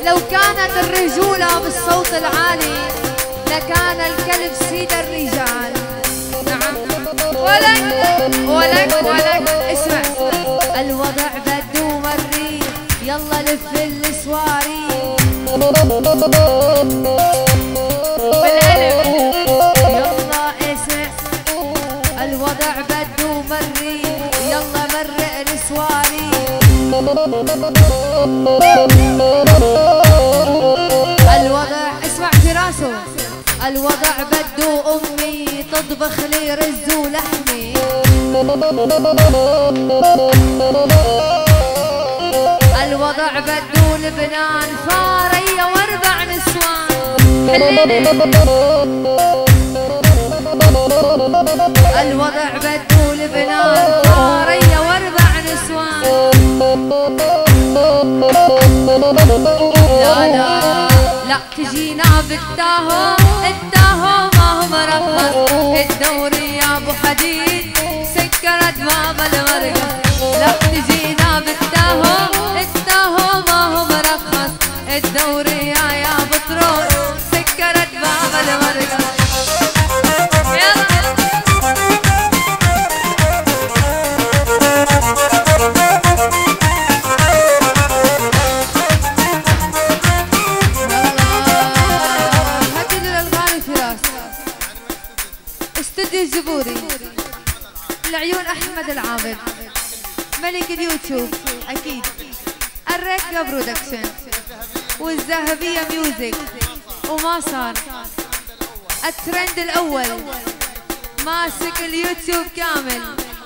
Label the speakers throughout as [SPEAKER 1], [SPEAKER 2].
[SPEAKER 1] لو كانت الرجولة بالصوت العالي لكان الكلب سيد الرجال. نعم. ولك اسمع. الوضع بده مريح، يلا لف السواري بالقلب. يلا اسمع. الوضع بده مريح، يلا مرق السواري. الوضع اسمع في راسه. الوضع بده امي تطبخ لي رز ولحمه. الوضع بده لبنان فارية واربع نسوان. الوضع بده لبنان فارية واربع نسوان. لا تجينا بالتاهو، التاهو ما هو مرخص. الدوري يا ابو حديد سكرت باب المرقص. لا تجينا بالتاهو، التاهو ما هو مرخص. الدوري يا بطرون سكرت باب المرقص. الجبوري العيون احمد العابد ملك اليوتيوب اكيد. الركه برودكشن والذهبيه ميوزك. وما صار الترند الاول ماسك اليوتيوب كامل.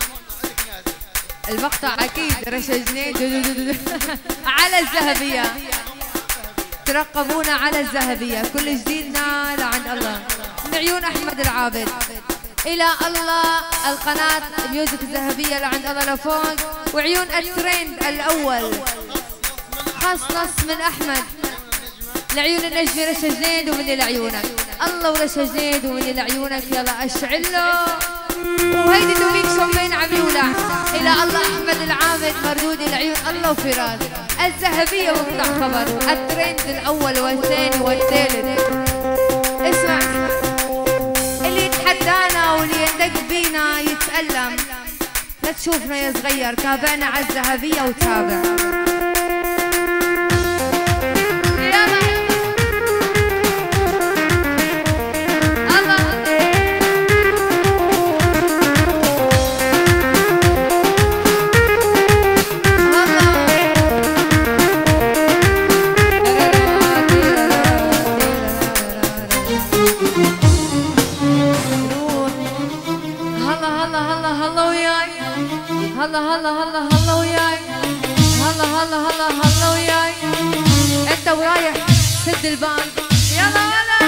[SPEAKER 1] المقطع اكيد رشا جنيد على الذهبيه. ترقبونا على الذهبيه، كل جديدنا لعند الله. عيون احمد العابد الى الله. القناه ميوزك الذهبيه لعند الله لفوق. وعيون الترند الاول خصص من احمد لعيون النجمه رشا جنيد. ومني لعيونك الله ورشا جنيد ومني لعيونك. يلا اشعله. وهيدي دوميك شومين عم يولع. الى الله احمد العابد مردود العيون الله وفراس الذهبيه. وقطع خبر الترند الاول والثاني والثالث. اسمع. اللي يتحدانا واللي يندق بينا يتألم. لا تشوفنا يا صغير، تابعنا على الذهبيه وتابع. هلا هلا هلا هلا وياي. هلا هلا هلا هلا وياي. انت ورايح سد الباب. يلا هلا.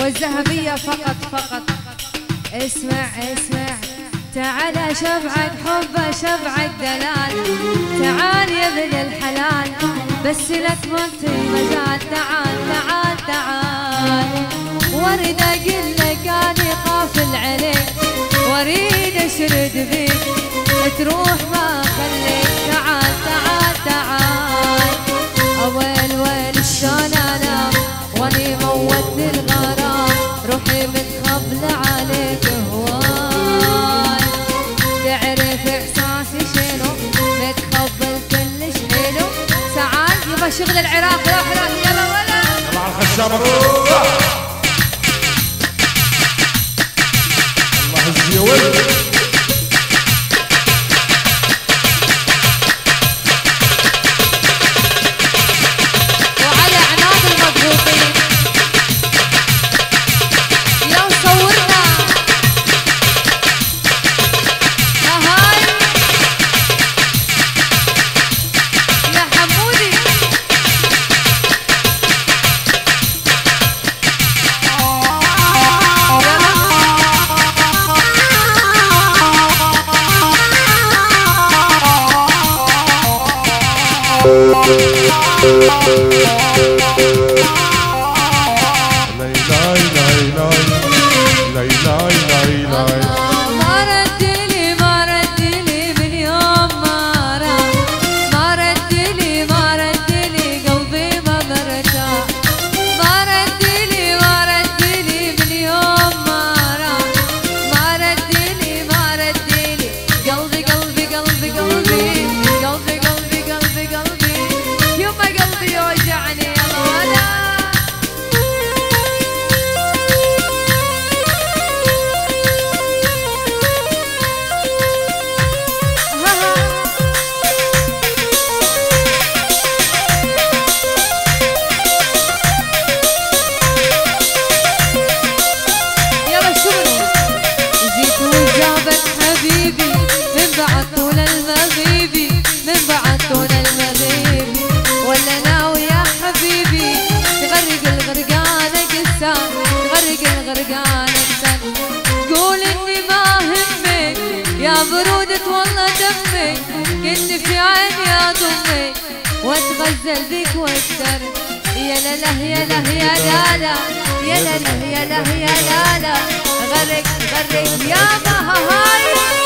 [SPEAKER 1] والذهبية فقط فقط. اسمع اسمع، تعال شبعك حبه شبعك دلال، تعال يا ابن الحلال بس لك منطي مزال، تعال تعال تعال. وارد اقول لك اني قافل عليك، واريد اشرد بيك تروح ما خليك، تعال تعال تعال. ويل ويل شلون انام واني موتني الغرام، روحي متخبل عليك هواي، تعرف احساسي شنو متخبل كلش حلو. تعال يبا شغل العراق روح روح يلا ولا
[SPEAKER 2] مع الخشابة روح. الله يجزيه ولد
[SPEAKER 1] وعلى عناد المضبوطين. يا صورنا هاي يا حمودي. قول اني ما همك يا برودة والله دمك، كنت في عيني يا ضمي واتغزل بك واكثر. يا لا لا يا لا يا لا لا يا لا لا يا لا يا لا لا، غرق غرق يا ما هاي.